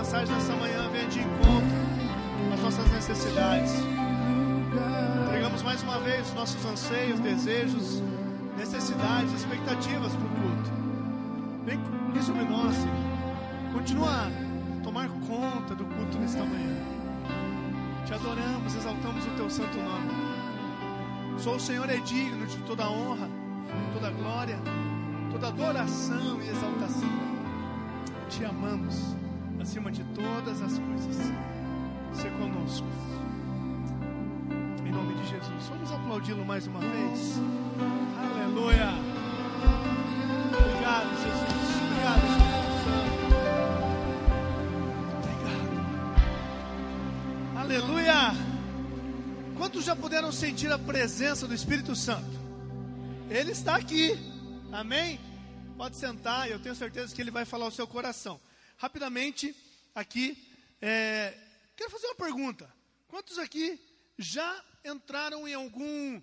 mensagem nessa manhã venha de encontro às nossas necessidades. Entregamos mais uma vez os nossos anseios, desejos, necessidades, expectativas para o culto. Vem sobre nós, Senhor. Continua a tomar conta do culto nesta manhã. Te adoramos, exaltamos o Teu santo nome. Só o Senhor é digno de toda honra, toda glória, toda adoração e exaltação. Te amamos acima de todas as coisas. Ser conosco. Em nome de Jesus. Vamos aplaudi-lo mais uma vez. Aleluia. Obrigado, Jesus. Obrigado, Espírito Santo. Obrigado. Aleluia. Quantos já puderam sentir a presença do Espírito Santo? Ele está aqui. Amém? Pode sentar, eu tenho certeza que ele vai falar ao seu coração. Rapidamente, aqui, quero fazer uma pergunta. Quantos aqui já entraram em algum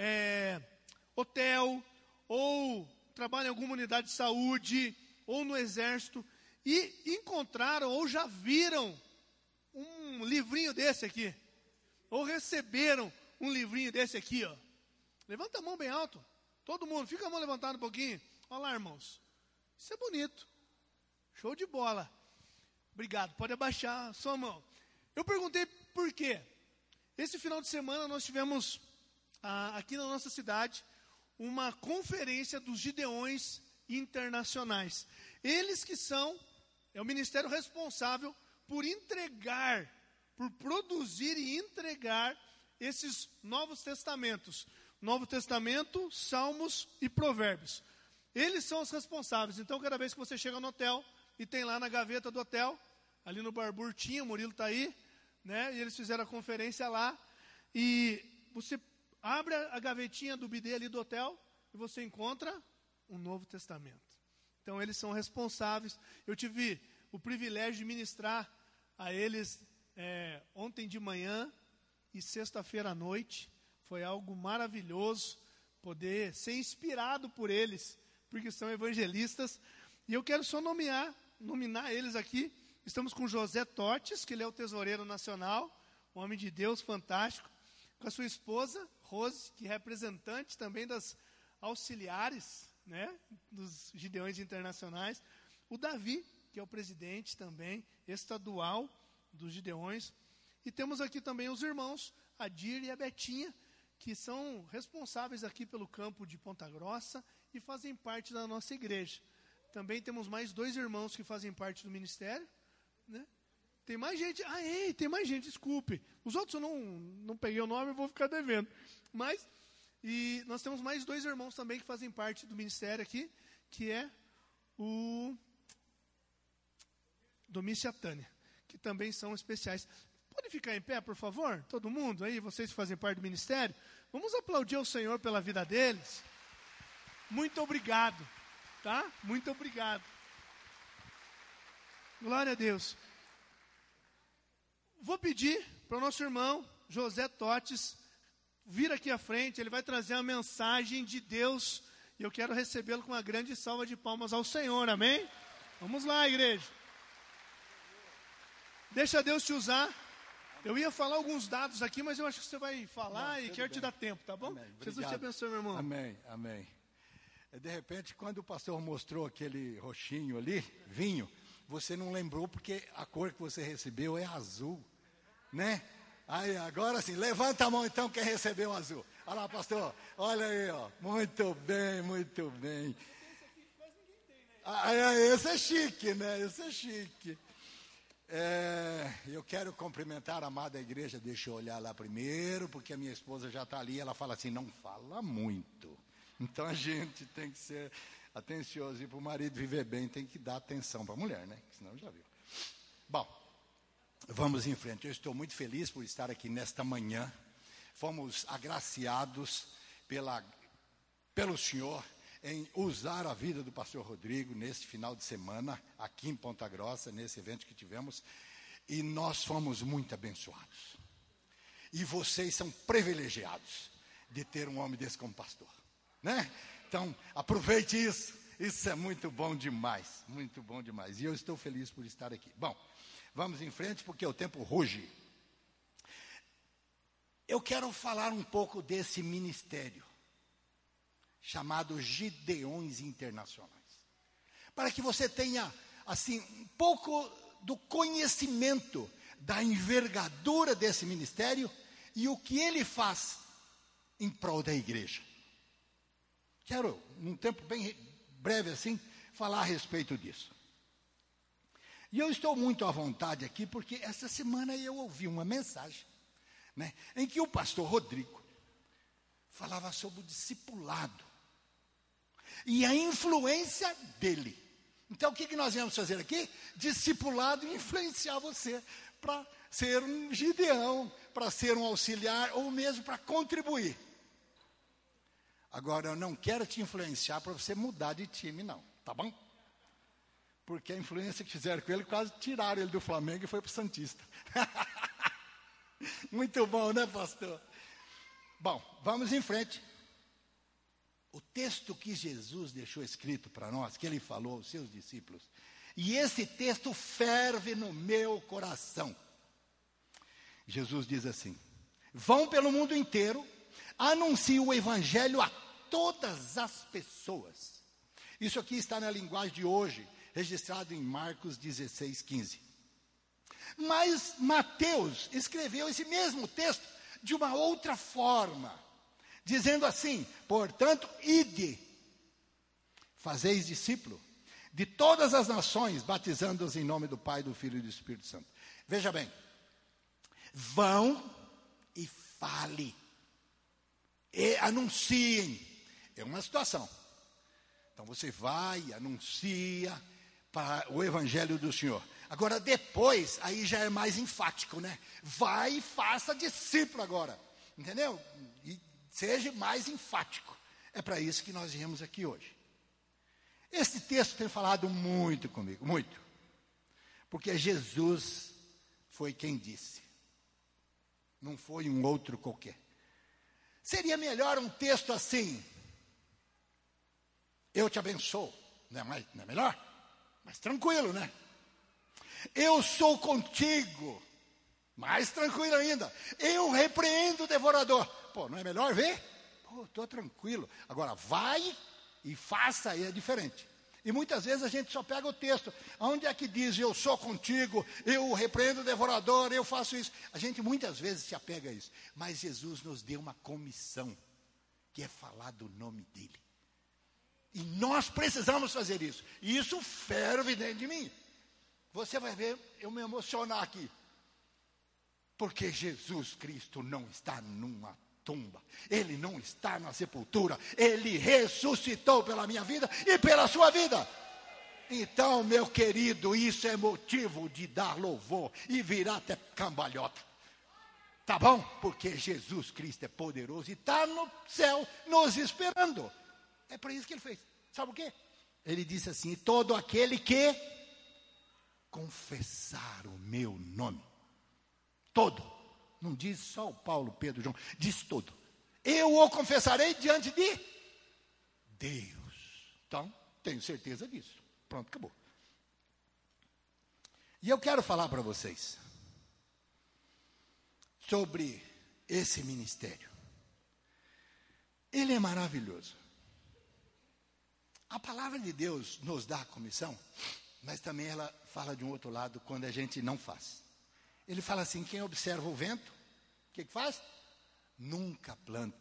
hotel, ou trabalham em alguma unidade de saúde, ou no exército, e encontraram ou já viram um livrinho desse aqui? Ou receberam um livrinho desse aqui, ó? Levanta a mão bem alto. Todo mundo, fica a mão levantada um pouquinho. Olha lá, irmãos. Isso é bonito. Show de bola. Obrigado. Pode abaixar a sua mão. Eu perguntei por quê. Esse final de semana nós tivemos aqui na nossa cidade uma conferência dos Gideões Internacionais. Eles que são, é o ministério responsável por entregar, por produzir e entregar esses novos testamentos. Novo Testamento, Salmos e Provérbios. Eles são os responsáveis. Então, cada vez que você chega no hotel e tem lá na gaveta do hotel, ali no Barbur tinha, o Murilo está aí, né? E eles fizeram a conferência lá. E você abre a gavetinha do bidê ali do hotel e você encontra um Novo Testamento. Então, eles são responsáveis. Eu tive o privilégio de ministrar a eles ontem de manhã e sexta-feira à noite. Foi algo maravilhoso poder ser inspirado por eles, porque são evangelistas. E eu quero só nominar eles aqui. Estamos com José Totes, que ele é o tesoureiro nacional, um homem de Deus fantástico, com a sua esposa, Rose, que é representante também das auxiliares, né, dos Gideões Internacionais. O Davi, que é o presidente também estadual dos Gideões. E temos aqui também os irmãos Adir e a Betinha, que são responsáveis aqui pelo campo de Ponta Grossa e fazem parte da nossa igreja. Também temos mais 2 irmãos que fazem parte do ministério, né? Tem mais gente, tem mais gente, desculpe. Os outros eu não peguei o nome, eu vou ficar devendo. E nós temos mais 2 irmãos também que fazem parte do ministério aqui, que é o Domícia e a Tânia, que também são especiais. Pode ficar em pé, por favor? Todo mundo aí, vocês que fazem parte do ministério. Vamos aplaudir ao Senhor pela vida deles. Muito obrigado, tá? Muito obrigado. Glória a Deus. Vou pedir para o nosso irmão José Totes vir aqui à frente. Ele vai trazer a mensagem de Deus e eu quero recebê-lo com uma grande salva de palmas ao Senhor, amém? Vamos lá, igreja. Deixa Deus te usar. Eu ia falar alguns dados aqui, mas eu acho que você vai falar e quero te dar tempo, tá bom? Jesus te abençoe, meu irmão. Amém, amém. De repente, quando o pastor mostrou aquele roxinho ali, vinho, você não lembrou porque a cor que você recebeu é azul, né? Aí, agora sim, levanta a mão então quem recebeu azul. Olha lá, pastor, olha aí, ó. Muito bem, muito bem. Esse é chique, né? Esse é chique. Eu quero cumprimentar a amada igreja. Deixa eu olhar lá primeiro, porque a minha esposa já está ali. Ela fala assim, não fala muito. Então a gente tem que ser atencioso. E para o marido viver bem, tem que dar atenção para a mulher, né? Senão já viu. Bom, vamos em frente. Eu estou muito feliz por estar aqui nesta manhã. Fomos agraciados pelo Senhor em usar a vida do pastor Rodrigo nesse final de semana, aqui em Ponta Grossa, nesse evento que tivemos, e nós fomos muito abençoados. E vocês são privilegiados de ter um homem desse como pastor, né? Então, aproveite isso Isso é muito bom demais, muito bom demais. E eu estou feliz por estar aqui. Bom, vamos em frente porque o tempo ruge. Eu quero falar um pouco desse ministério, chamado Gideões Internacionais. Para que você tenha, assim, um pouco do conhecimento da envergadura desse ministério e o que ele faz em prol da igreja. Quero, num tempo bem breve assim, falar a respeito disso. E eu estou muito à vontade aqui, porque essa semana eu ouvi uma mensagem, né, em que o pastor Rodrigo falava sobre o discipulado e a influência dele. Então, o que nós viemos fazer aqui? Discipulado e influenciar você para ser um Gideão, para ser um auxiliar, ou mesmo para contribuir. Agora, eu não quero te influenciar para você mudar de time, não, tá bom? Porque a influência que fizeram com ele, quase tiraram ele do Flamengo e foi para o Santista. Muito bom, né, pastor? Bom, vamos em frente. O texto que Jesus deixou escrito para nós, que ele falou aos seus discípulos, e esse texto ferve no meu coração. Jesus diz assim: vão pelo mundo inteiro, anunciem o evangelho a todas as pessoas. Isso aqui está na linguagem de hoje, registrado em Marcos 16, 15. Mas Mateus escreveu esse mesmo texto de uma outra forma, dizendo assim: portanto, ide, fazeis discípulo de todas as nações, batizando-os em nome do Pai, do Filho e do Espírito Santo. Veja bem, vão e fale, e anunciem. É uma situação. Então você vai, anuncia para o evangelho do Senhor. Agora depois, aí já é mais enfático, né? Vai e faça discípulo agora, entendeu? E seja mais enfático. É para isso que nós viemos aqui hoje. Esse texto tem falado muito comigo, muito. Porque Jesus foi quem disse. Não foi um outro qualquer. Seria melhor um texto assim: eu te abençoo. Não é melhor? Mais tranquilo, né? Eu sou contigo. Mais tranquilo ainda. Eu repreendo o devorador. Pô, não é melhor ver? Pô, estou tranquilo. Agora, vai e faça, aí é diferente. E muitas vezes a gente só pega o texto. Onde é que diz, eu sou contigo, eu repreendo o devorador, eu faço isso? A gente muitas vezes se apega a isso. Mas Jesus nos deu uma comissão, que é falar do nome dele. E nós precisamos fazer isso. E isso ferve dentro de mim. Você vai ver eu me emocionar aqui. Porque Jesus Cristo não está numa tumba. Ele não está na sepultura. Ele ressuscitou pela minha vida e pela sua vida. Então, meu querido, isso é motivo de dar louvor e virar até cambalhota. Tá bom? Porque Jesus Cristo é poderoso e está no céu nos esperando. É para isso que ele fez. Sabe o quê? Ele disse assim: todo aquele que confessar o meu nome. Todo. Não diz só o Paulo, Pedro, João. Diz todo. Eu o confessarei diante de Deus. Então, tenho certeza disso. Pronto, acabou. E eu quero falar para vocês sobre esse ministério. Ele é maravilhoso. A palavra de Deus nos dá a comissão, mas também ela fala de um outro lado quando a gente não faz. Ele fala assim: quem observa o vento, o que faz? Nunca planta.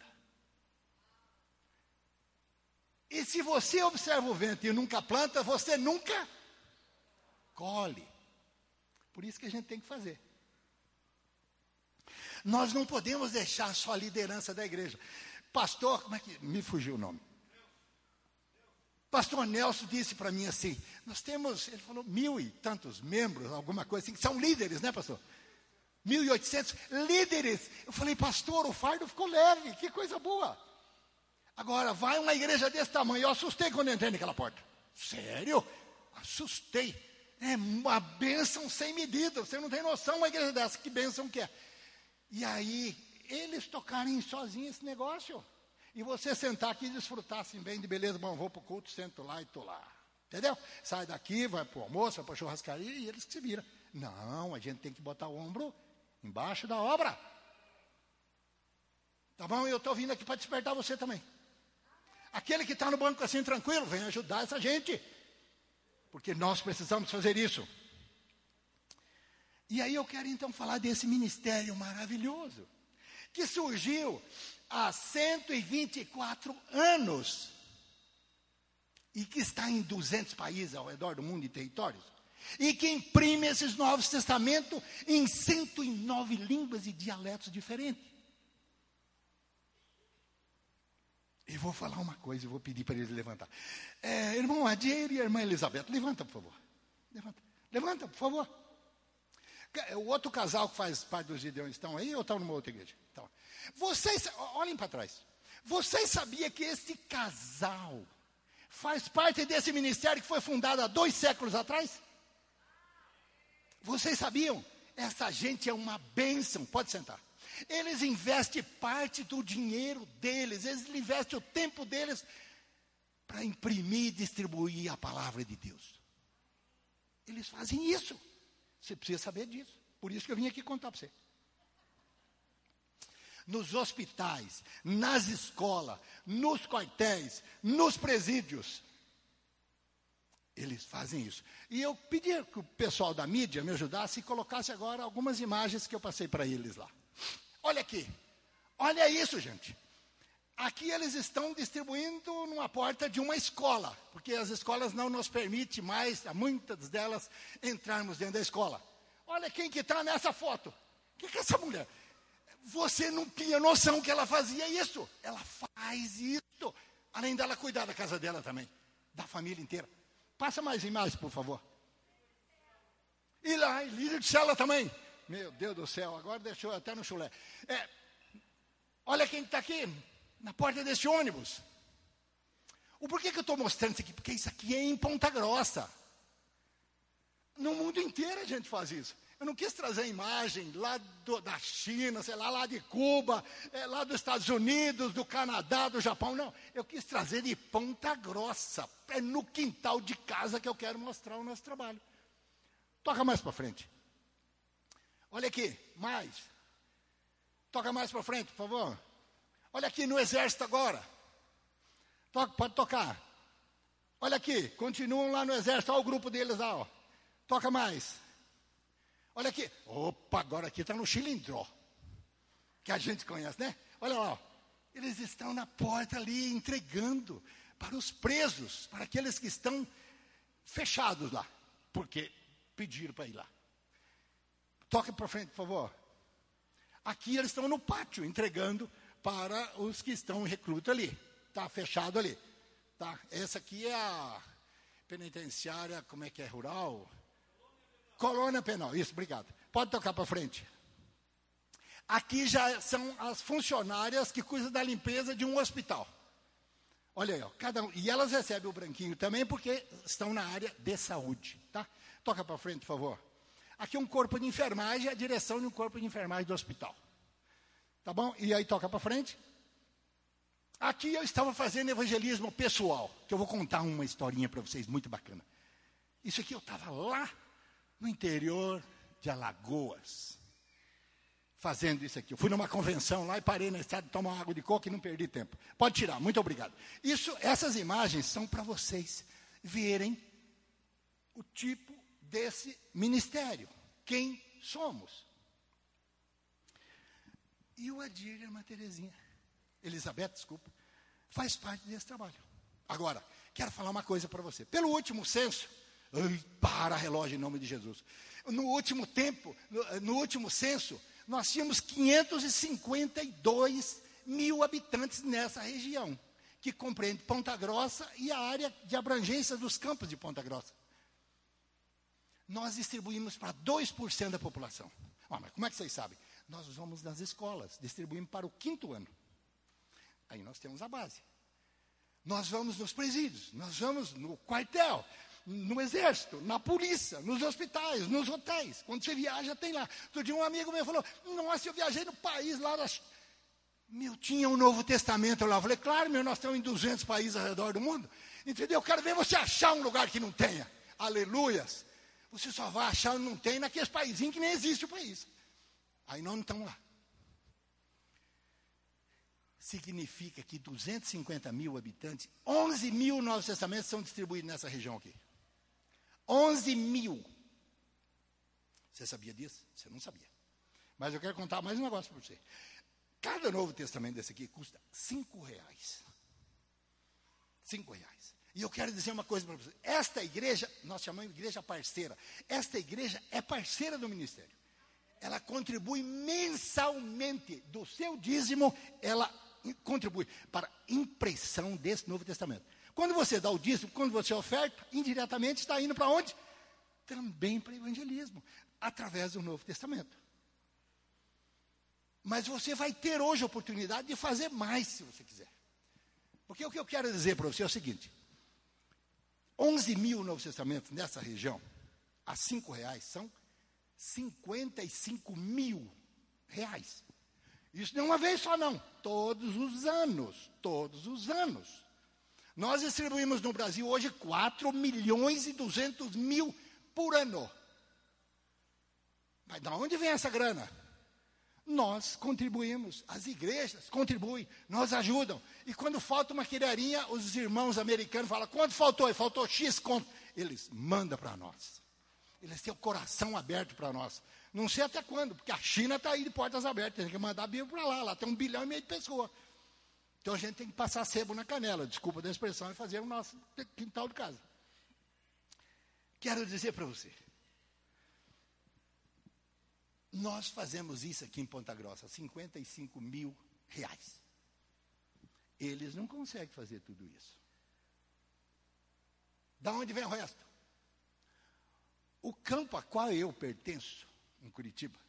E se você observa o vento e nunca planta, você nunca colhe. Por isso que a gente tem que fazer. Nós não podemos deixar só a liderança da igreja. Pastor, como é que... me fugiu o nome. Pastor Nelson disse para mim assim: nós temos, ele falou, 1.000 e tantos membros, alguma coisa assim, que são líderes, né, pastor? 1.800 líderes. Eu falei: pastor, o fardo ficou leve, que coisa boa. Agora, vai uma igreja desse tamanho. Eu assustei quando entrei naquela porta. Sério? Assustei. É uma bênção sem medida. Você não tem noção uma igreja dessa, que bênção que é. E aí, eles tocarem sozinhos esse negócio. e você sentar aqui e desfrutar assim bem de beleza. Bom, vou para o culto, sento lá e estou lá. Entendeu? Sai daqui, vai para o almoço, vai para a churrascaria e eles que se viram. Não, a gente tem que botar o ombro embaixo da obra. Tá bom? Eu estou vindo aqui para despertar você também. Aquele que está no banco assim tranquilo, vem ajudar essa gente. Porque nós precisamos fazer isso. E aí eu quero então falar desse ministério maravilhoso, que surgiu há 124 anos. E que está em 200 países ao redor do mundo e territórios. E que imprime esses Novos Testamentos em 109 línguas e dialetos diferentes. E vou falar uma coisa, eu vou pedir para eles levantar. Irmão Adir e a irmã Elizabeth, levanta, por favor. Levanta, por favor. O outro casal que faz parte dos Gideões estão aí ou estão numa outra igreja? Então, vocês, olhem para trás. Vocês sabiam que esse casal faz parte desse ministério que foi fundado há 2 séculos atrás? Vocês sabiam? Essa gente é uma bênção. Pode sentar. Eles investem parte do dinheiro deles, eles investem o tempo deles para imprimir e distribuir a palavra de Deus. Eles fazem isso. Você precisa saber disso. Por isso que eu vim aqui contar para você. Nos hospitais, nas escolas, nos quartéis, nos presídios. Eles fazem isso. E eu pedi que o pessoal da mídia me ajudasse e colocasse agora algumas imagens que eu passei para eles lá. Olha aqui. Olha isso, gente. Aqui eles estão distribuindo numa porta de uma escola, porque as escolas não nos permitem mais, muitas delas, entrarmos dentro da escola. Olha quem que está nessa foto. O que é essa mulher? Você não tinha noção que ela fazia isso. Ela faz isso. Além dela cuidar da casa dela também. Da família inteira. Passa mais imagens, por favor. E lá, líder de célula também. Meu Deus do céu, agora deixou até no chulé. Olha quem está aqui, na porta desse ônibus. Por que eu estou mostrando isso aqui? Porque isso aqui é em Ponta Grossa. No mundo inteiro a gente faz isso. Eu não quis trazer a imagem lá da China, sei lá de Cuba, lá dos Estados Unidos, do Canadá, do Japão, não. Eu quis trazer de Ponta Grossa. É no quintal de casa que eu quero mostrar o nosso trabalho. Toca mais para frente. Olha aqui, mais. Toca mais para frente, por favor. Olha aqui no exército agora. Pode tocar. Olha aqui, continuam lá no exército, olha o grupo deles lá, ó. Toca mais. Olha aqui. Opa, agora aqui está no Chilindró. Que a gente conhece, né? Olha lá, ó. Eles estão na porta ali entregando para os presos, para aqueles que estão fechados lá. Porque pediram para ir lá. Toque para frente, por favor. Aqui eles estão no pátio, entregando para os que estão recrutos ali. Está fechado ali. Tá? Essa aqui é a penitenciária, como é que é, rural? Colônia penal, isso, obrigado. Pode tocar para frente. Aqui já são as funcionárias que cuidam da limpeza de um hospital. Olha aí, ó, cada um. E elas recebem o branquinho também porque estão na área de saúde. Tá? Toca para frente, por favor. Aqui um corpo de enfermagem, a direção de um corpo de enfermagem do hospital. Tá bom? E aí toca para frente. Aqui eu estava fazendo evangelismo pessoal, que eu vou contar uma historinha para vocês muito bacana. Isso aqui eu estava lá no interior de Alagoas, fazendo isso aqui. Eu fui numa convenção lá e parei na estrada de tomar uma água de coco e não perdi tempo. Pode tirar, muito obrigado. Essas imagens são para vocês verem o tipo desse ministério. Quem somos? E o Adir e a irmã Terezinha, Elizabeth, desculpa, faz parte desse trabalho. Agora, quero falar uma coisa para você. Pelo último censo, para relógio em nome de Jesus. No último tempo, no último censo, nós tínhamos 552 mil habitantes nessa região, que compreende Ponta Grossa e a área de abrangência dos campos de Ponta Grossa. Nós distribuímos para 2% da população. Mas como é que vocês sabem? Nós vamos nas escolas, distribuímos para o 5º ano. Aí nós temos a base. Nós vamos nos presídios, nós vamos no quartel, no exército, na polícia, nos hospitais, nos hotéis. Quando você viaja, tem lá. Outro dia um amigo meu falou, nossa, eu viajei no país lá Tinha um Novo Testamento lá. Eu falei, claro, nós estamos em 200 países ao redor do mundo. Entendeu? Eu quero ver você achar um lugar que não tenha. Aleluias. Você só vai achar não tem naqueles paísinhos que nem existe o país. Aí nós não estamos lá. Significa que 250 mil habitantes, 11 mil Novos Testamentos são distribuídos nessa região aqui. 11 mil. Você sabia disso? Você não sabia. Mas eu quero contar mais um negócio para você. Cada Novo Testamento desse aqui custa R$5. R$5. E eu quero dizer uma coisa para você. Esta igreja, nós chamamos de igreja parceira. Esta igreja é parceira do ministério. Ela contribui mensalmente do seu dízimo, ela contribui para a impressão desse Novo Testamento. Quando você dá o dízimo, quando você oferta, indiretamente está indo para onde? Também para o evangelismo, através do Novo Testamento. Mas você vai ter hoje a oportunidade de fazer mais, se você quiser. Porque o que eu quero dizer para você é o seguinte. 11 mil Novos Testamentos nessa região, a R$5, são 55 mil reais. Isso não é uma vez só não, todos os anos. Nós distribuímos no Brasil hoje 4.200.000 por ano. Mas de onde vem essa grana? Nós contribuímos, as igrejas contribuem, nos ajudam. E quando falta uma queirinha, os irmãos americanos falam, quanto faltou? Faltou X conto. Eles mandam para nós. Eles têm o coração aberto para nós. Não sei até quando, porque a China está aí de portas abertas. Tem que mandar a Bíblia para lá. Lá tem 1,5 bilhão de pessoas. Então a gente tem que passar sebo na canela. Desculpa da expressão, e fazer o nosso quintal de casa. Quero dizer para você. Nós fazemos isso aqui em Ponta Grossa, 55 mil reais. Eles não conseguem fazer tudo isso. Da onde vem o resto? O campo a qual eu pertenço, em Curitiba,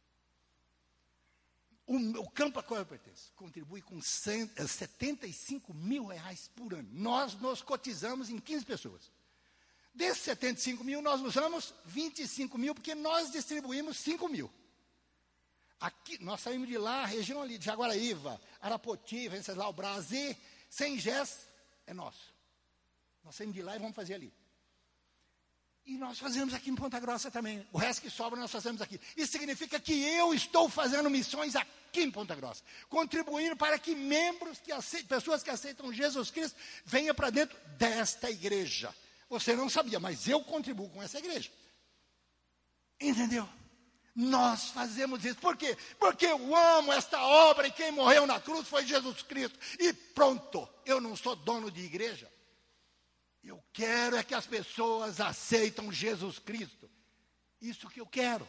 o campo a qual eu pertenço, contribui com 75 mil reais por ano. Nós nos cotizamos em 15 pessoas. Desses 75 mil, nós usamos 25 mil, porque nós distribuímos 5 mil. Aqui, nós saímos de lá, a região ali de Jaguaraíva, Arapoti, Venceslau, Brasil, Sem Gés, é nosso. Nós saímos de lá e vamos fazer ali. E nós fazemos aqui em Ponta Grossa também. O resto que sobra nós fazemos aqui. Isso significa que eu estou fazendo missões aqui em Ponta Grossa. Contribuindo para que pessoas que aceitam Jesus Cristo, venham para dentro desta igreja. Você não sabia, mas eu contribuo com essa igreja. Entendeu? Nós fazemos isso. Por quê? Porque eu amo esta obra e quem morreu na cruz foi Jesus Cristo. E pronto, eu não sou dono de igreja. Eu quero é que as pessoas aceitam Jesus Cristo. Isso que eu quero.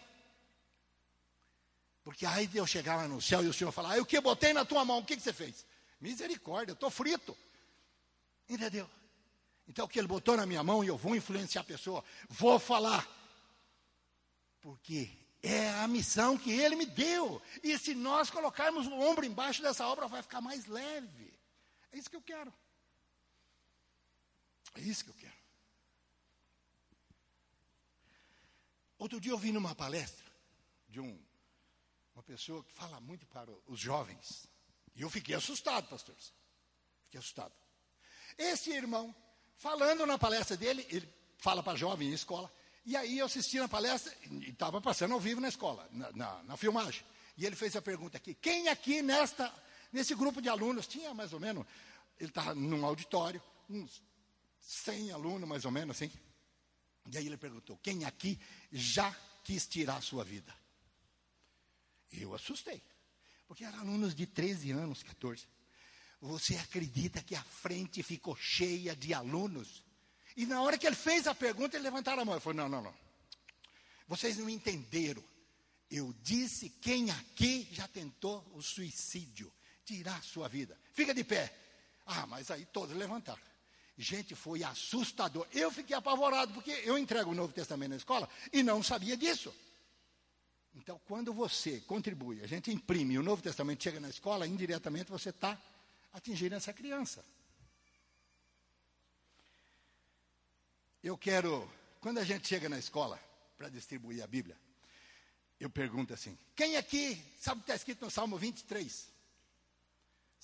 Porque aí de eu chegar lá no céu e o Senhor falar, o que eu botei na tua mão, o que você fez? Misericórdia, eu estou frito. Entendeu? Então o que ele botou na minha mão e eu vou influenciar a pessoa, vou falar. Porque é a missão que ele me deu. E se nós colocarmos o ombro embaixo dessa obra, vai ficar mais leve. É isso que eu quero. É isso que eu quero. Outro dia eu vi numa palestra de uma pessoa que fala muito para os jovens. E eu fiquei assustado, pastores. Fiquei assustado. Esse irmão, falando na palestra dele, ele fala para jovem em escola. E aí eu assisti na palestra, e estava passando ao vivo na escola, na filmagem. E ele fez a pergunta aqui, quem aqui nesse grupo de alunos, tinha mais ou menos, ele estava num auditório, uns 100 alunos mais ou menos, assim. E aí ele perguntou, quem aqui já quis tirar a sua vida? Eu assustei, porque eram alunos de 13 anos, 14. Você acredita que a frente ficou cheia de alunos? E na hora que ele fez a pergunta, ele levantaram a mão. Ele falou, não. Vocês não entenderam. Eu disse quem aqui já tentou o suicídio, tirar a sua vida. Fica de pé. Mas aí todos levantaram. Gente, foi assustador. Eu fiquei apavorado, porque eu entrego o Novo Testamento na escola e não sabia disso. Então, quando você contribui, a gente imprime e o Novo Testamento chega na escola, indiretamente você está atingindo essa criança. Eu quero, quando a gente chega na escola para distribuir a Bíblia, eu pergunto assim, quem aqui sabe o que está escrito no Salmo 23?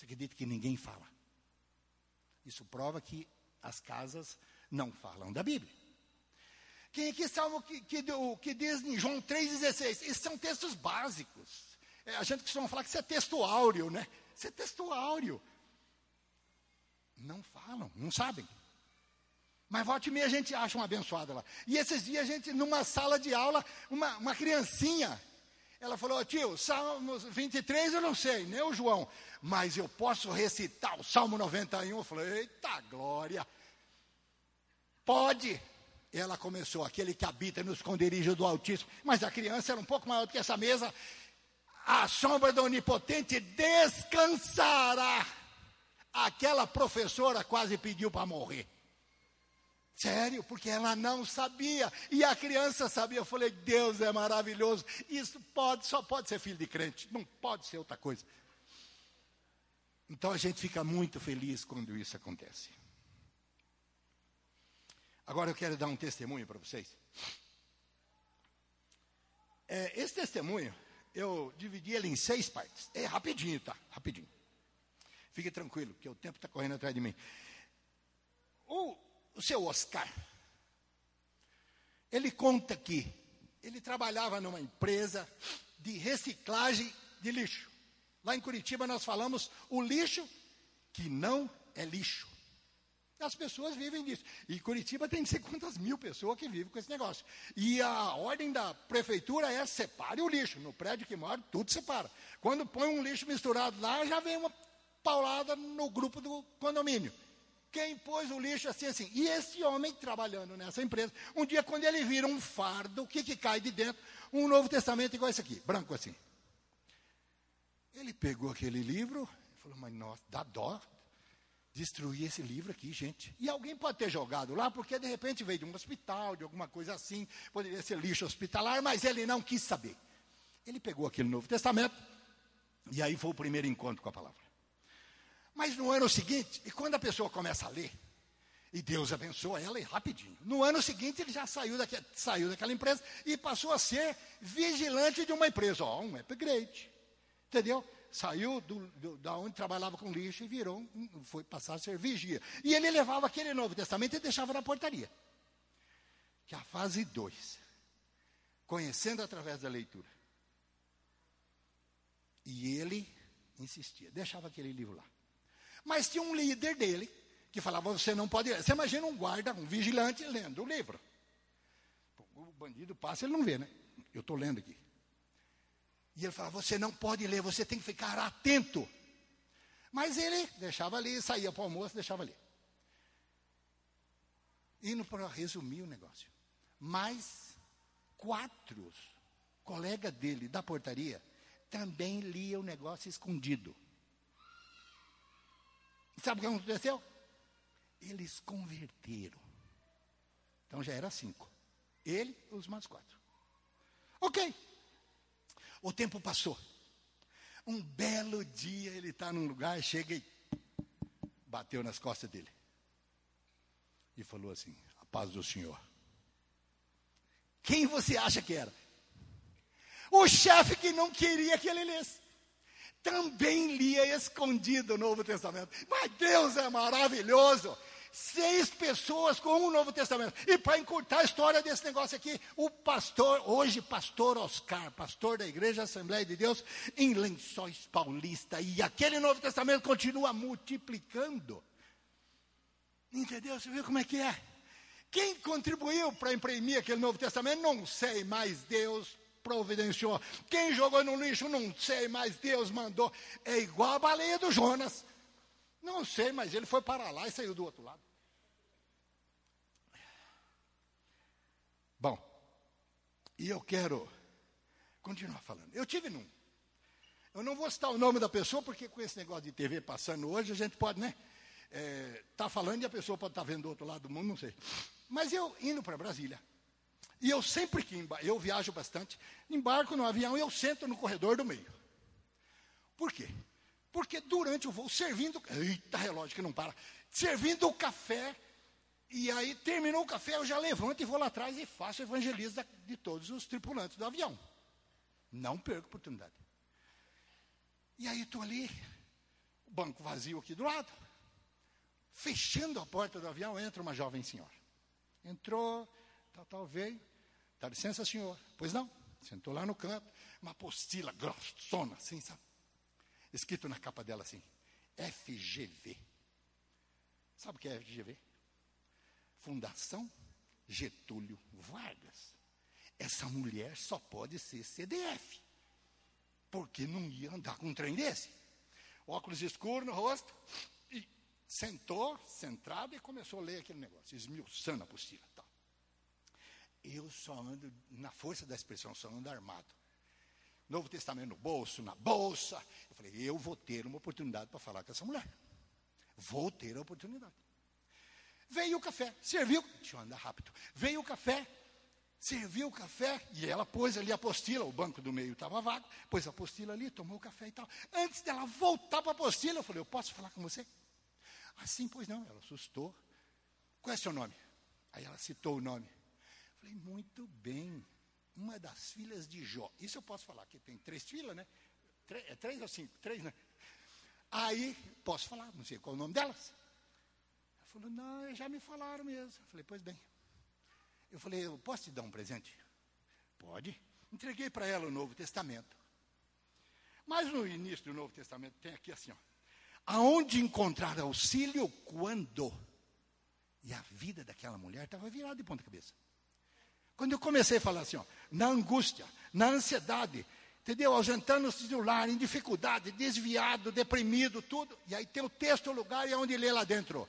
Você acredita que ninguém fala? Isso prova que as casas não falam da Bíblia. Quem aqui sabe o que diz em João 3,16? Esses são textos básicos. A gente costuma falar que isso é texto áureo, né? Isso é texto áureo. Não falam, não sabem. Mas volta e meia a gente acha uma abençoada lá. E esses dias a gente, numa sala de aula, uma criancinha, ela falou: tio, Salmos 23 eu não sei, nem o João, mas eu posso recitar o Salmo 91. Eu falei: eita glória, pode. Ela começou: aquele que habita no esconderijo do Altíssimo. Mas a criança era um pouco maior do que essa mesa. A sombra do Onipotente descansará. Aquela professora quase pediu para morrer. Sério, porque ela não sabia. E a criança sabia. Eu falei: Deus é maravilhoso. Isso só pode ser filho de crente. Não pode ser outra coisa. Então a gente fica muito feliz quando isso acontece. Agora eu quero dar um testemunho para vocês. Esse testemunho, eu dividi ele em 6 partes. É rapidinho, tá? Rapidinho. Fique tranquilo, porque o tempo está correndo atrás de mim. O seu Oscar, ele conta que ele trabalhava numa empresa de reciclagem de lixo. Lá em Curitiba nós falamos o lixo que não é lixo. As pessoas vivem disso. E Curitiba tem não sei quantas mil pessoas que vivem com esse negócio. E a ordem da prefeitura é: separe o lixo. No prédio que mora, tudo separa. Quando põe um lixo misturado lá, já vem uma paulada no grupo do condomínio. Quem pôs o lixo assim. E esse homem trabalhando nessa empresa, um dia quando ele vira um fardo, o que cai de dentro? Um Novo Testamento igual esse aqui, branco assim. Ele pegou aquele livro e falou: mas nossa, dá dó destruir esse livro aqui, gente. E alguém pode ter jogado lá, porque de repente veio de um hospital, de alguma coisa assim, poderia ser lixo hospitalar, mas ele não quis saber. Ele pegou aquele Novo Testamento, e aí foi o primeiro encontro com a palavra. Mas no ano seguinte, e quando a pessoa começa a ler, e Deus abençoa ela, e rapidinho, no ano seguinte ele já saiu daquela empresa, e passou a ser vigilante de uma empresa, um upgrade, entendeu? Saiu da onde trabalhava com lixo e foi passar a ser vigia. E ele levava aquele Novo Testamento e deixava na portaria. Que a fase 2, conhecendo através da leitura. E ele insistia, deixava aquele livro lá. Mas tinha um líder dele que falava: você não pode ler. Você imagina um guarda, um vigilante lendo o livro. O bandido passa, ele não vê, né? Eu estou lendo aqui. E ele falava: você não pode ler, você tem que ficar atento. Mas ele deixava ali, saía para o almoço, deixava ali. Indo para resumir o negócio. Mas 4 colegas dele da portaria também liam o negócio escondido. E sabe o que aconteceu? Eles converteram. Então já era 5. Ele e os mais 4. Ok. O tempo passou. Um belo dia ele está num lugar, chega e bateu nas costas dele. E falou assim: a paz do Senhor. Quem você acha que era? O chefe que não queria que ele lesse. Também lia escondido o Novo Testamento. Mas Deus é maravilhoso. 6 pessoas com um Novo Testamento. E para encurtar a história desse negócio aqui, o pastor, hoje pastor Oscar, pastor da Igreja Assembleia de Deus, em Lençóis Paulista. E aquele Novo Testamento continua multiplicando. Entendeu? Você viu como é que é? Quem contribuiu para imprimir aquele Novo Testamento? Não sei, mas Deus providenciou. Quem jogou no lixo? Não sei, mas Deus mandou. É igual a baleia do Jonas. Não sei, mas ele foi para lá e saiu do outro lado. Bom, e eu quero continuar falando. Eu tive num. Eu não vou citar o nome da pessoa, porque com esse negócio de TV passando hoje, a gente pode, né? Tá falando e a pessoa pode estar vendo do outro lado do mundo, não sei. Mas eu indo para Brasília, e eu sempre que eu viajo bastante, embarco no avião e eu sento no corredor do meio. Por quê? Porque durante o voo, servindo... Eita, relógio que não para. Servindo o café, e aí terminou o café, eu já levanto e vou lá atrás e faço evangelismo de todos os tripulantes do avião. Não perco a oportunidade. E aí estou ali, banco vazio aqui do lado. Fechando a porta do avião, entra uma jovem senhora. Entrou, veio. Dá licença, senhor. Pois não. Sentou lá no canto. Uma apostila grossona, assim, sabe? Escrito na capa dela assim, FGV. Sabe o que é FGV? Fundação Getúlio Vargas. Essa mulher só pode ser CDF. Porque não ia andar com um trem desse. Óculos escuros no rosto. E sentou, centrado, e começou a ler aquele negócio, esmiuçando a apostila. Tá. Eu só ando, na força da expressão, só ando armado. Novo Testamento no bolso, na bolsa. Eu falei, eu vou ter uma oportunidade para falar com essa mulher. Vou ter a oportunidade. Veio o café, serviu. Deixa eu andar rápido. Veio o café, serviu o café, e ela pôs ali a apostila, o banco do meio estava vago, pôs a apostila ali, tomou o café e tal. Antes dela voltar para a apostila, eu falei, eu posso falar com você? Assim, pois não, ela assustou. Qual é seu nome? Aí ela citou o nome. Eu falei, muito bem, uma das filhas de Jó. Isso eu posso falar, que tem 3 filhas, né? 3 ou 5? 3, né? Aí, posso falar, não sei qual é o nome delas. Ela falou, não, já me falaram mesmo. Eu falei, pois bem. Eu falei, eu posso te dar um presente? Pode. Entreguei para ela o Novo Testamento. Mas no início do Novo Testamento tem aqui assim, ó. Aonde encontrar auxílio quando? E a vida daquela mulher estava virada de ponta cabeça. Quando eu comecei a falar assim, ó, na angústia, na ansiedade, entendeu? Ausentando-se do lar, em dificuldade, desviado, deprimido, tudo. E aí tem o texto, o lugar e onde lê lá dentro.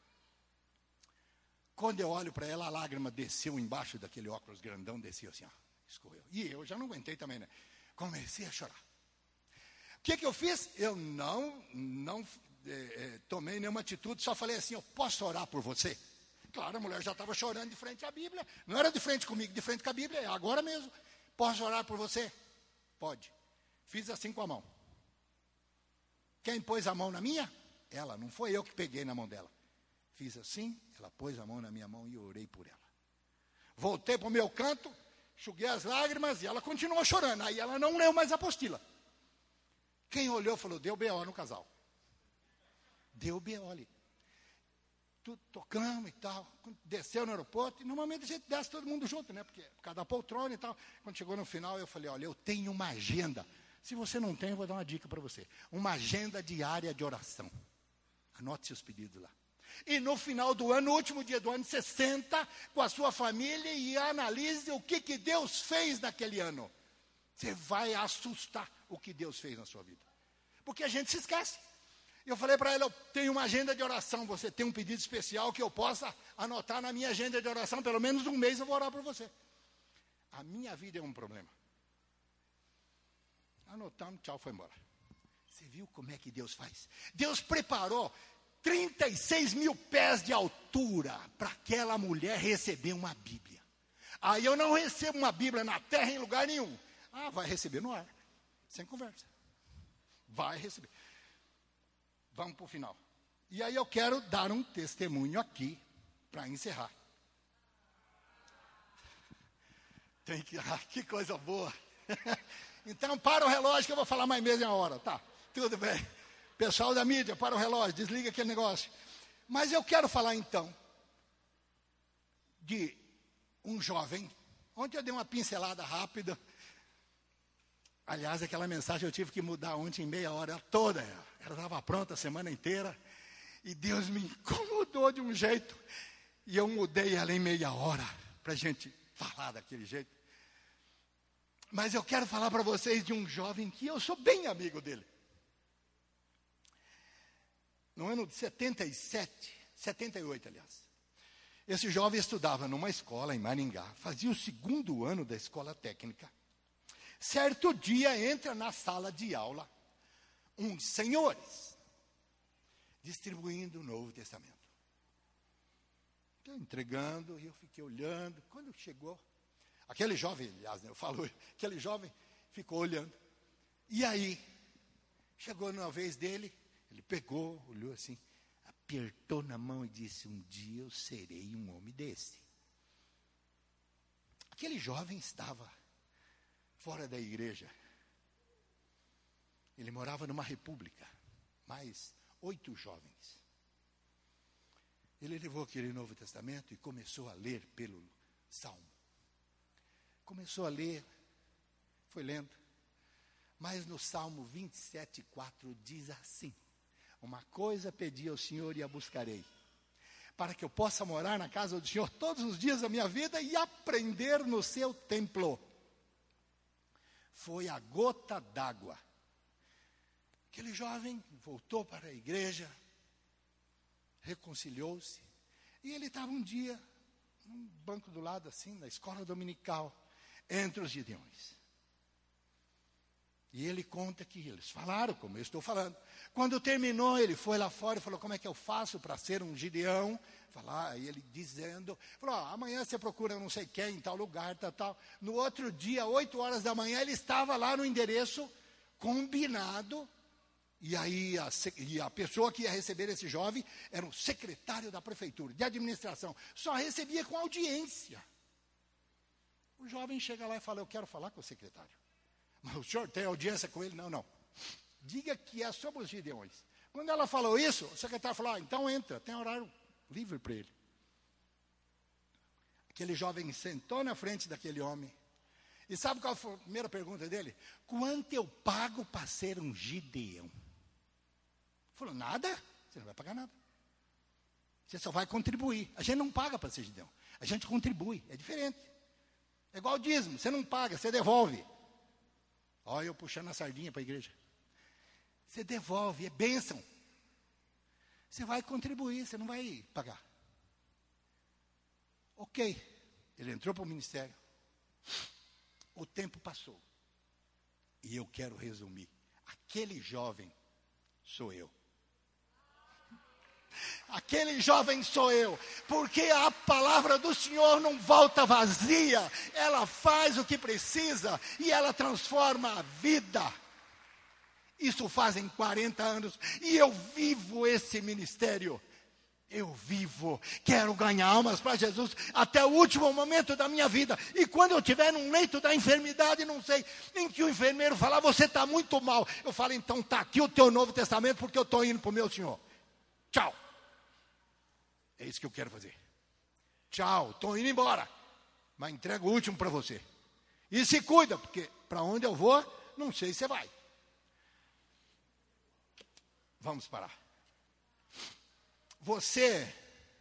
Quando eu olho para ela, a lágrima desceu embaixo daquele óculos grandão, desceu assim, ó, escorreu. E eu já não aguentei também, né? Comecei a chorar. O que eu fiz? Eu não tomei nenhuma atitude, só falei assim, eu posso orar por você? Claro, a mulher já estava chorando de frente à Bíblia. Não era de frente comigo, de frente com a Bíblia, é agora mesmo. Posso orar por você? Pode. Fiz assim com a mão. Quem pôs a mão na minha? Ela, não foi eu que peguei na mão dela. Fiz assim, ela pôs a mão na minha mão e eu orei por ela. Voltei para o meu canto, enxuguei as lágrimas e ela continuou chorando. Aí ela não leu mais a apostila. Quem olhou falou, deu B.O. no casal. Deu B.O. ali. Tudo tocando e tal. Quando desceu no aeroporto, e normalmente a gente desce todo mundo junto, né? Porque por causa da poltrona e tal. Quando chegou no final, eu falei, olha, eu tenho uma agenda. Se você não tem, eu vou dar uma dica para você. Uma agenda diária de oração. Anote seus pedidos lá. E no final do ano, no último dia do ano, você senta com a sua família e analise o que Deus fez naquele ano. Você vai assustar o que Deus fez na sua vida. Porque a gente se esquece. Eu falei para ela, eu tenho uma agenda de oração, você tem um pedido especial que eu possa anotar na minha agenda de oração, pelo menos um mês eu vou orar por você. A minha vida é um problema. Anotamos, tchau, foi embora. Você viu como é que Deus faz? Deus preparou 36 mil pés de altura para aquela mulher receber uma Bíblia. Aí eu não recebo uma Bíblia na terra em lugar nenhum. Ah, vai receber no ar, sem conversa. Vai receber. Vamos para o final. E aí eu quero dar um testemunho aqui, para encerrar. Que coisa boa. Então, para o relógio que eu vou falar mais meia hora. Tá, tudo bem. Pessoal da mídia, para o relógio, desliga aquele negócio. Mas eu quero falar então de um jovem. Ontem eu dei uma pincelada rápida. Aliás, aquela mensagem eu tive que mudar ontem em meia hora toda. Ela estava pronta a semana inteira. E Deus me incomodou de um jeito. E eu mudei ela em meia hora para a gente falar daquele jeito. Mas eu quero falar para vocês de um jovem que eu sou bem amigo dele. No ano de 78, aliás. Esse jovem estudava numa escola em Maringá. Fazia o 2º ano da escola técnica. Certo dia entra na sala de aula uns senhores distribuindo o Novo Testamento. Então, entregando, e eu fiquei olhando. Quando chegou, aquele jovem, aliás, eu falo, aquele jovem ficou olhando. E aí, chegou na vez dele, ele pegou, olhou assim, apertou na mão e disse, um dia eu serei um homem desse. Aquele jovem estava fora da igreja. Ele morava numa república, mais 8 jovens. Ele levou aquele Novo Testamento e começou a ler pelo Salmo. Começou a ler, foi lendo. Mas no Salmo 27:4 diz assim: uma coisa pedi ao Senhor e a buscarei, para que eu possa morar na casa do Senhor todos os dias da minha vida e aprender no seu templo. Foi a gota d'água. Aquele jovem voltou para a igreja, reconciliou-se, e ele estava um dia num banco do lado assim, na escola dominical, entre os gideões. E ele conta que eles falaram, como eu estou falando. Quando terminou, ele foi lá fora e falou: como é que eu faço para ser um gideão? Aí ele dizendo, falou: amanhã você procura não sei quem, em tal lugar, tal. No outro dia, 8 horas da manhã, ele estava lá no endereço combinado. E aí a pessoa que ia receber esse jovem era o secretário da prefeitura, de administração. Só recebia com audiência. O jovem chega lá e fala: eu quero falar com o secretário. Mas o senhor tem audiência com ele? Não. Diga que é sobre os gideões. Quando ela falou isso, o secretário falou: então entra, tem horário livre para ele. Aquele jovem sentou na frente daquele homem. E sabe qual foi a primeira pergunta dele? Quanto eu pago para ser um gideão? Ele falou: nada, você não vai pagar nada. Você só vai contribuir. A gente não paga para ser gideão, a gente contribui, é diferente. É igual o dízimo, você não paga, você devolve. Olha eu puxando a sardinha para a igreja. Você devolve, é bênção. Você vai contribuir, você não vai pagar. Ok, ele entrou para o ministério. O tempo passou. E eu quero resumir. Aquele jovem sou eu. Aquele jovem sou eu, porque a palavra do Senhor não volta vazia, ela faz o que precisa e ela transforma a vida. Isso fazem 40 anos e eu vivo esse ministério. Eu vivo, quero ganhar almas para Jesus até o último momento da minha vida. E quando eu estiver num leito da enfermidade, não sei, em que o enfermeiro falar: você está muito mal, eu falo: então está aqui o teu Novo Testamento, porque eu estou indo para o meu Senhor. Tchau. É isso que eu quero fazer. Tchau, estou indo embora. Mas entrego o último para você. E se cuida, porque para onde eu vou, não sei se você vai. Vamos parar. Você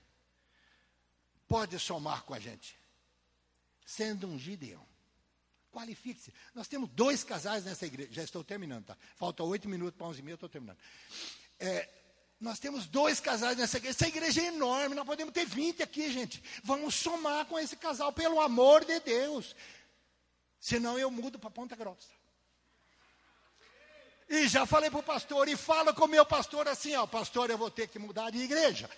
pode somar com a gente, sendo um gideão. Qualifique-se. Nós temos 2 casais nessa igreja. Já estou terminando, tá? Falta 8 minutos para 11h30, eu estou terminando. Nós temos 2 casais nessa igreja. Essa igreja é enorme, nós podemos ter 20 aqui, gente. Vamos somar com esse casal, pelo amor de Deus. Senão eu mudo para Ponta Grossa. E já falei para o pastor, e falo com o meu pastor assim: pastor, eu vou ter que mudar de igreja.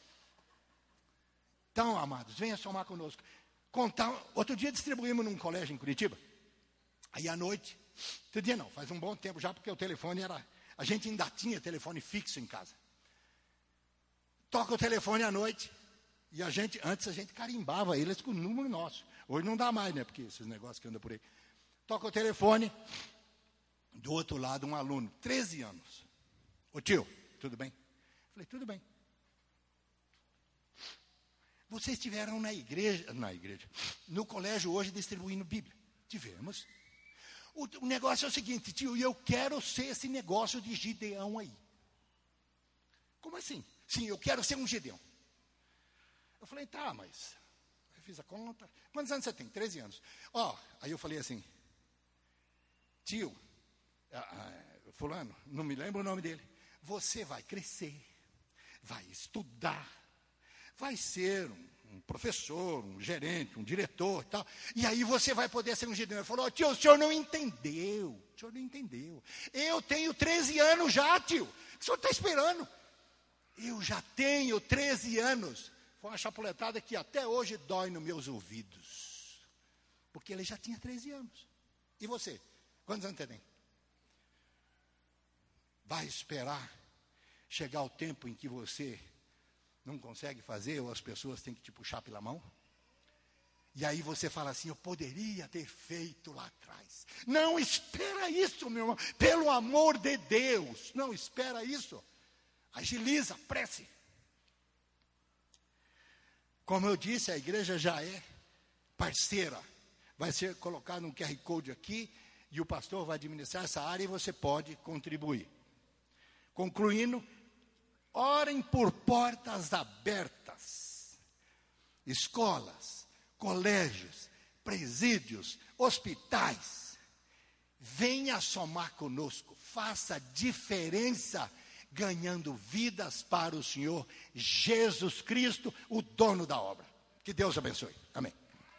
Então, amados, venha somar conosco. Outro dia distribuímos num colégio em Curitiba. Aí à noite, outro dia não, faz um bom tempo já, porque o telefone era... A gente ainda tinha telefone fixo em casa. Toca o telefone à noite, e antes a gente carimbava eles com o número nosso. Hoje não dá mais, né, porque esses negócios que andam por aí. Toca o telefone, do outro lado um aluno, 13 anos. Ô tio, tudo bem? Falei: tudo bem. Vocês estiveram na igreja, no colégio hoje distribuindo Bíblia. Tivemos. O negócio é o seguinte: tio, eu quero ser esse negócio de gideão aí. Como assim? Sim, eu quero ser um gideão. Eu falei: tá, mas... Eu fiz a conta. Quantos anos você tem? 13 anos. Aí eu falei assim: tio, fulano, não me lembro o nome dele. Você vai crescer, vai estudar, vai ser um professor, um gerente, um diretor e tal. E aí você vai poder ser um gideão. Ele falou: tio, o senhor não entendeu. O senhor não entendeu. Eu tenho 13 anos já, tio. O que o senhor está esperando? Eu já tenho 13 anos. Foi uma chapuletada que até hoje dói nos meus ouvidos. Porque ele já tinha 13 anos. E você? Quantos anos você tem? Vai esperar chegar o tempo em que você não consegue fazer, ou as pessoas têm que te puxar pela mão? E aí você fala assim: eu poderia ter feito lá atrás. Não espera isso, meu irmão. Pelo amor de Deus, não espera isso. Agiliza, prece. Como eu disse, a igreja já é parceira. Vai ser colocado um QR Code aqui e o pastor vai administrar essa área e você pode contribuir. Concluindo, orem por portas abertas. Escolas, colégios, presídios, hospitais. Venha somar conosco, faça diferença, ganhando vidas para o Senhor Jesus Cristo, o dono da obra. Que Deus abençoe. Amém.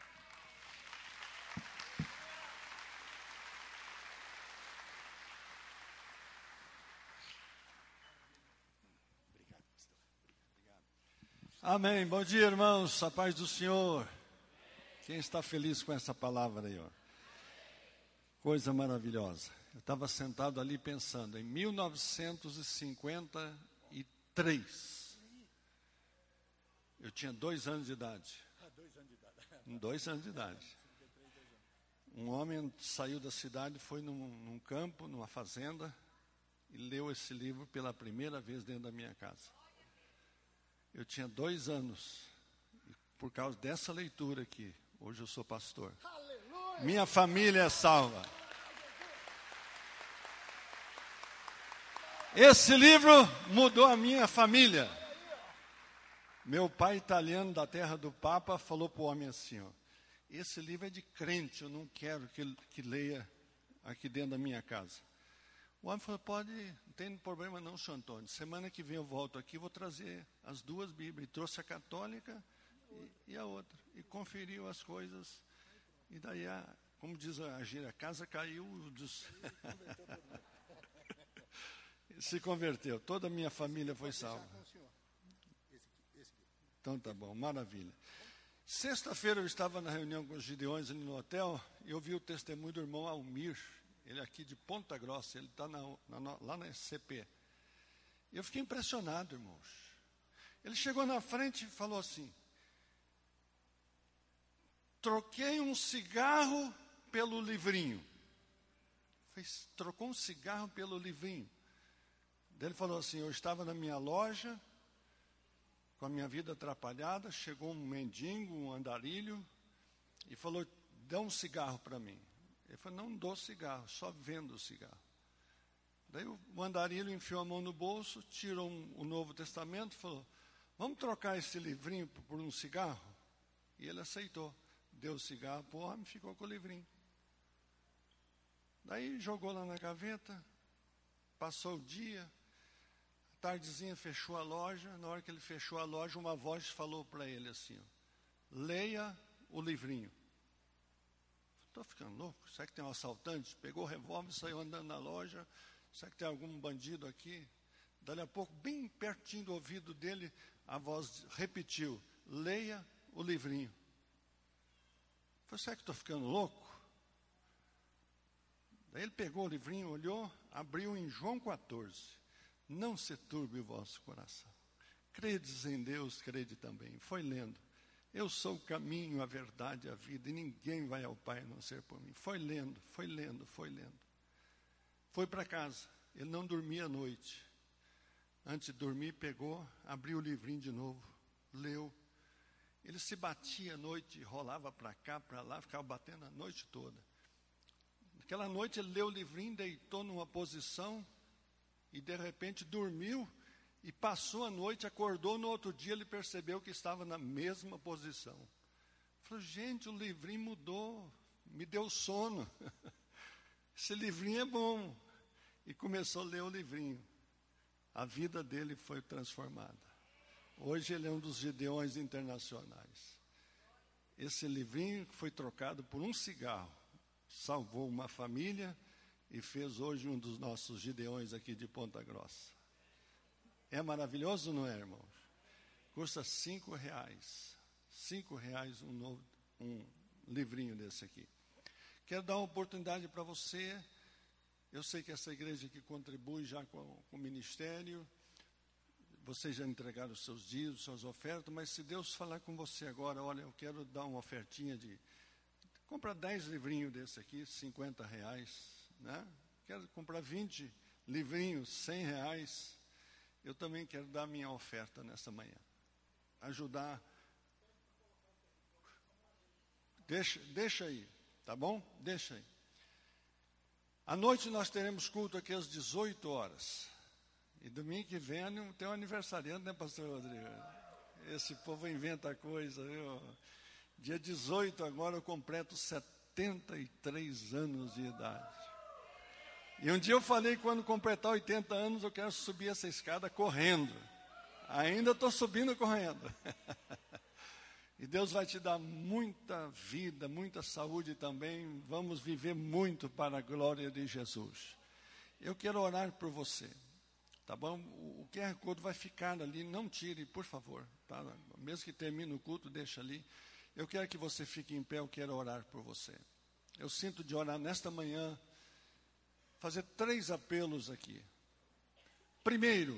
Amém. Bom dia, irmãos. A paz do Senhor. Quem está feliz com essa palavra aí, ó? Coisa maravilhosa. Eu estava sentado ali pensando, em 1953, eu tinha 2 anos de idade. 2 anos de idade. Um homem saiu da cidade, foi num campo, numa fazenda, e leu esse livro pela primeira vez dentro da minha casa. Eu tinha 2 anos, e por causa dessa leitura aqui, hoje eu sou pastor. Aleluia. Minha família é salva. Esse livro mudou a minha família. Meu pai, italiano da terra do Papa, falou para o homem assim, ó, esse livro é de crente, eu não quero que leia aqui dentro da minha casa. O homem falou, pode, não tem problema não, senhor Antônio. Semana que vem eu volto aqui, vou trazer as 2 Bíblias. E trouxe a católica e a outra. E conferiu as coisas. E daí, como diz a gíria, a casa caiu. Se converteu. Toda a minha família foi salva. Então tá bom, maravilha. Sexta-feira eu estava na reunião com os Gideões ali no hotel. E eu vi o testemunho do irmão Almir. Ele é aqui de Ponta Grossa, ele está lá na SCP. Eu fiquei impressionado, irmãos. Ele chegou na frente e falou assim, troquei um cigarro pelo livrinho. Trocou um cigarro pelo livrinho. Daí ele falou assim, eu estava na minha loja, com a minha vida atrapalhada, chegou um mendigo, um andarilho, e falou, dá um cigarro para mim. Ele falou, não dou cigarro, só vendo cigarro. Daí o andarilho enfiou a mão no bolso, tirou o Novo Testamento e falou, vamos trocar esse livrinho por um cigarro? E ele aceitou. Deu o cigarro para o homem e ficou com o livrinho. Daí jogou lá na gaveta, passou o dia, a tardezinha fechou a loja. Na hora que ele fechou a loja, uma voz falou para ele assim, ó, leia o livrinho. Estou ficando louco, será que tem um assaltante? Pegou o revólver, saiu andando na loja, será que tem algum bandido aqui? Dali a pouco, bem pertinho do ouvido dele, a voz repetiu, leia o livrinho. Eu falei, será que estou ficando louco? Daí ele pegou o livrinho, olhou, abriu em João 14. Não se turbe o vosso coração. Credes em Deus, crede também. Foi lendo. Eu sou o caminho, a verdade e a vida, e ninguém vai ao Pai a não ser por mim. Foi lendo, foi lendo, foi lendo. Foi para casa, ele não dormia à noite. Antes de dormir, pegou, abriu o livrinho de novo, leu. Ele se batia à noite, rolava para cá, para lá, ficava batendo a noite toda. Naquela noite ele leu o livrinho, deitou numa posição, e de repente dormiu, e passou a noite, acordou, no outro dia ele percebeu que estava na mesma posição. Falou, gente, o livrinho mudou, me deu sono. Esse livrinho é bom. E começou a ler o livrinho. A vida dele foi transformada. Hoje ele é um dos Gideões internacionais. Esse livrinho foi trocado por um cigarro. Salvou uma família e fez hoje um dos nossos Gideões aqui de Ponta Grossa. É maravilhoso, não é, irmãos? Custa R$5. R$5 um livrinho desse aqui. Quero dar uma oportunidade para você. Eu sei que essa igreja aqui contribui já com o ministério. Vocês já entregaram os seus dízimos, suas ofertas, mas se Deus falar com você agora, olha, eu quero dar uma ofertinha de... Compra 10 livrinhos desse aqui, R$50, né? Quero comprar 20 livrinhos, R$100. eu também quero dar minha oferta nessa manhã. Ajudar. Deixa aí, tá bom? Deixa aí. À noite nós teremos culto aqui às 18 horas. E domingo que vem tem um aniversariante, né, pastor Rodrigo? Esse povo inventa coisa, viu? Dia 18 agora eu completo 73 anos de idade. E um dia eu falei que quando completar 80 anos eu quero subir essa escada correndo. Ainda estou subindo correndo. E Deus vai te dar muita vida, muita saúde também. Vamos viver muito para a glória de Jesus. Eu quero orar por você. Tá bom? O QR Code vai ficar ali, não tire, por favor. Tá? Mesmo que termine o culto, deixa ali. Eu quero que você fique em pé, eu quero orar por você. Eu sinto de orar nesta manhã, fazer 3 apelos aqui. Primeiro,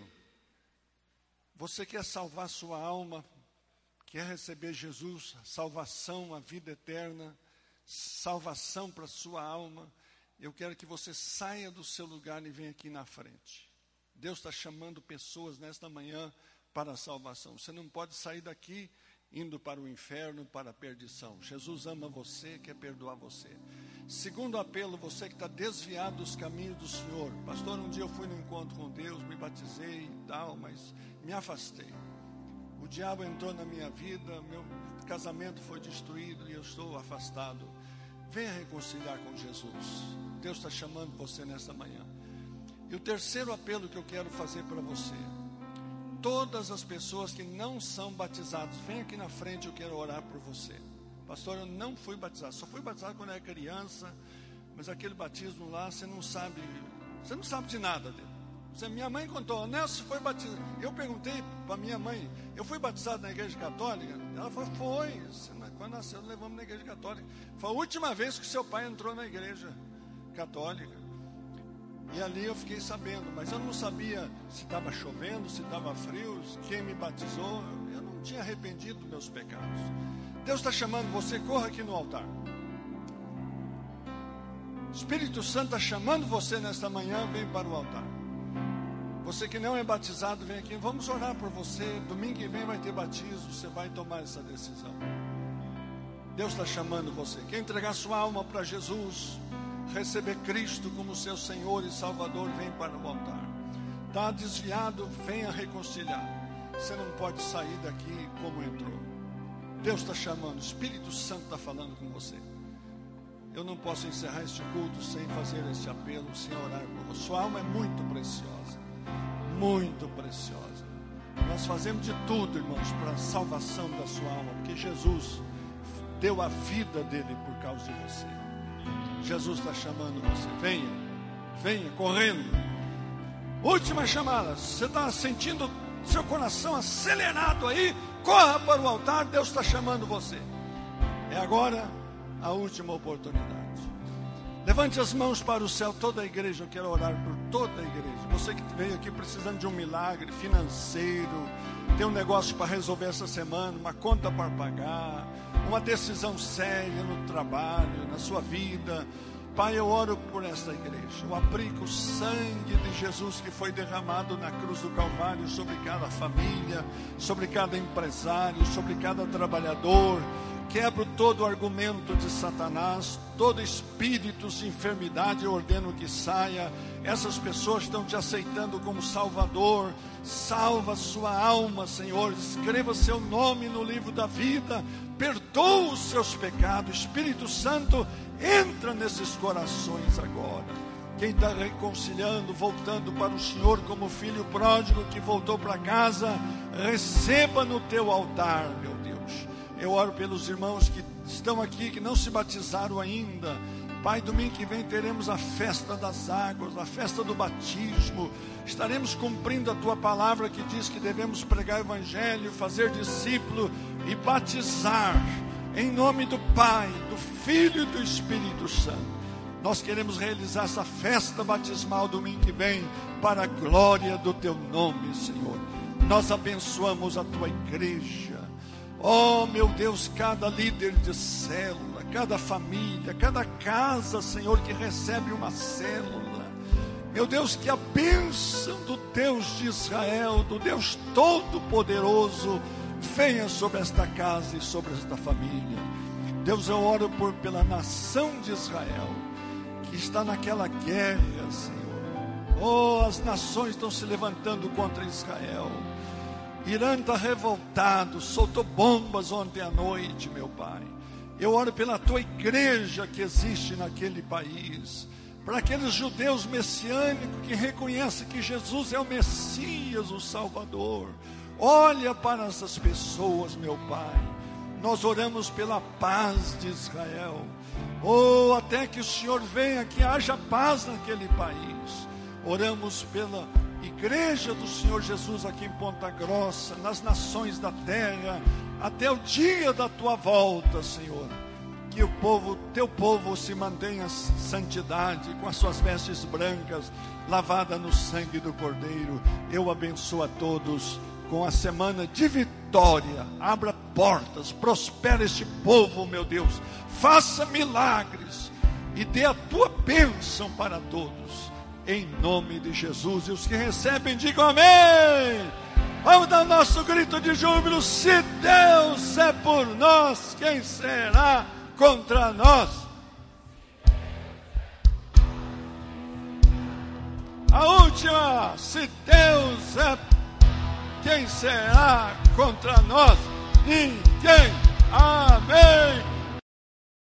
você quer salvar sua alma, quer receber Jesus, salvação, a vida eterna, salvação para sua alma. Eu quero que você saia do seu lugar e venha aqui na frente. Deus está chamando pessoas nesta manhã para a salvação. Você não pode sair daqui indo para o inferno, para a perdição. Jesus ama você, quer perdoar você. Segundo apelo, você que está desviado dos caminhos do Senhor. Pastor, um dia eu fui no encontro com Deus, me batizei e tal, mas me afastei. O diabo entrou na minha vida, meu casamento foi destruído e eu estou afastado. Venha reconciliar com Jesus. Deus está chamando você nesta manhã. E o terceiro apelo que eu quero fazer para você: todas as pessoas que não são batizadas, vem aqui na frente, eu quero orar por você. Pastor, eu não fui batizado, só fui batizado quando era criança, mas aquele batismo lá, você não sabe de nada dele. Minha mãe contou, Nelson foi batizado. Eu perguntei para minha mãe, eu fui batizado na igreja católica? Ela falou, foi. Quando nasceu, levamos na igreja católica. Foi a última vez que seu pai entrou na igreja católica. E ali eu fiquei sabendo, mas eu não sabia se estava chovendo, se estava frio, quem me batizou. Eu não tinha arrependido dos meus pecados. Deus está chamando você, corra aqui no altar. Espírito Santo está chamando você nesta manhã, vem para o altar. Você que não é batizado, vem aqui, vamos orar por você. Domingo que vem vai ter batismo, você vai tomar essa decisão. Deus está chamando você. Quer entregar sua alma para Jesus, receber Cristo como seu Senhor e Salvador, vem para o altar. Está desviado, venha reconciliar. Você não pode sair daqui como entrou. Deus está chamando, o Espírito Santo está falando com você. Eu não posso encerrar este culto sem fazer este apelo, sem orar por você. Sua alma é muito preciosa, muito preciosa. Nós fazemos de tudo, irmãos, para a salvação da sua alma, porque Jesus deu a vida dele por causa de você. Jesus está chamando você, venha, correndo. Última chamada, você está sentindo seu coração acelerado aí, corra para o altar, Deus está chamando você. É agora a última oportunidade. Levante as mãos para o céu, toda a igreja, eu quero orar por toda a igreja. Você que veio aqui precisando de um milagre financeiro, tem um negócio para resolver essa semana, uma conta para pagar, uma decisão séria no trabalho, na sua vida. Pai, eu oro por esta igreja. Eu aplico o sangue de Jesus que foi derramado na cruz do Calvário sobre cada família, sobre cada empresário, sobre cada trabalhador. Quebro todo argumento de Satanás, todo espírito de enfermidade, eu ordeno que saia. Essas pessoas estão te aceitando como Salvador. Salva sua alma, Senhor. Escreva seu nome no livro da vida. Perdoa os seus pecados. Espírito Santo, entra nesses corações agora. Quem está reconciliando, voltando para o Senhor como filho pródigo que voltou para casa, receba no teu altar, meu Deus. Eu oro pelos irmãos que estão aqui, que não se batizaram ainda. Pai, domingo que vem teremos a festa das águas, a festa do batismo. Estaremos cumprindo a tua palavra que diz que devemos pregar o evangelho, fazer discípulo e batizar em nome do Pai, do Filho e do Espírito Santo. Nós queremos realizar essa festa batismal domingo que vem para a glória do teu nome, Senhor. Nós abençoamos a tua igreja. Oh, meu Deus, cada líder de célula, cada família, cada casa, Senhor, que recebe uma célula. Meu Deus, que a bênção do Deus de Israel, do Deus Todo-Poderoso, venha sobre esta casa e sobre esta família. Deus, eu oro pela nação de Israel, que está naquela guerra, Senhor. Oh, as nações estão se levantando contra Israel. Irã está revoltado, soltou bombas ontem à noite, meu Pai. Eu oro pela tua igreja que existe naquele país, para aqueles judeus messiânicos que reconhecem que Jesus é o Messias, o Salvador. Olha para essas pessoas, meu Pai. Nós oramos pela paz de Israel. Oh, até que o Senhor venha, que haja paz naquele país. Oramos pela igreja do Senhor Jesus aqui em Ponta Grossa, nas nações da terra, até o dia da tua volta, Senhor. Que o povo, teu povo, se mantenha em santidade, com as suas vestes brancas, lavada no sangue do Cordeiro. Eu abençoo a todos com a semana de vitória. Abra portas, prospera este povo, meu Deus. Faça milagres e dê a tua bênção para todos, em nome de Jesus. E os que recebem, digam amém. Vamos dar nosso grito de júbilo. Se Deus é por nós, quem será contra nós? A última. Se Deus é, quem será contra nós? Ninguém. Amém.